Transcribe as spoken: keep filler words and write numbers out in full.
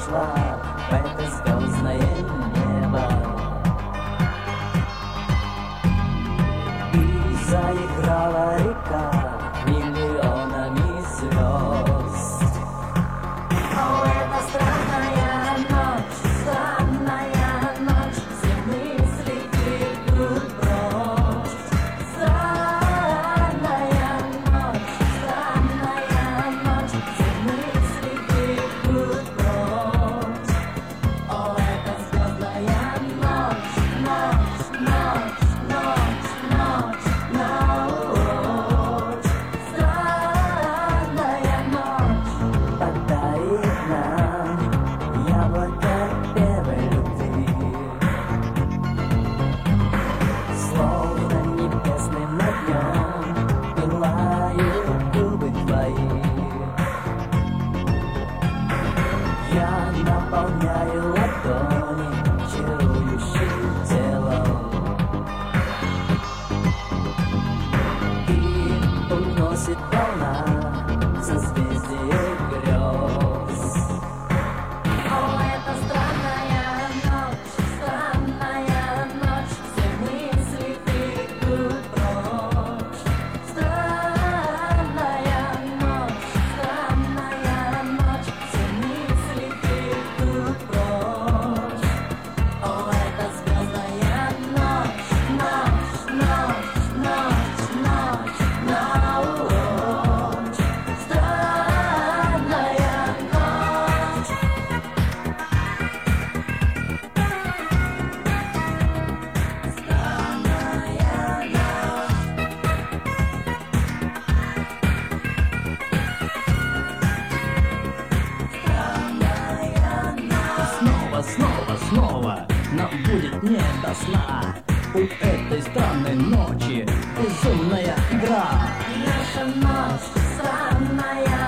вошла в это звездное небо и заиграла река миллионами звезд. О, это странная ночь, странная ночь, все мысли бегут прочь. Странная ночь, странная ночь, все мысли бегут прочь. О, это звездная ночь, ночь, ночь, ночь, ночь, ночь. Странная ночь подарит нам яблоко первой любви, словно небесным огнем пылают губы твои. Я наполняю ладони чарующим телом и уносит волна созвездие грез. О, это странная ночь, странная ночь, все мысли бегут прочь. Странная ночь, странная ночь, все мысли бегут прочь. О, это звездная ночь, ночь, ночь, ночь, ночь, ночь. Странная ночь. Снова, снова, снова нам будет не до сна. У этой странной ночи безумная игра. Наша ночь странная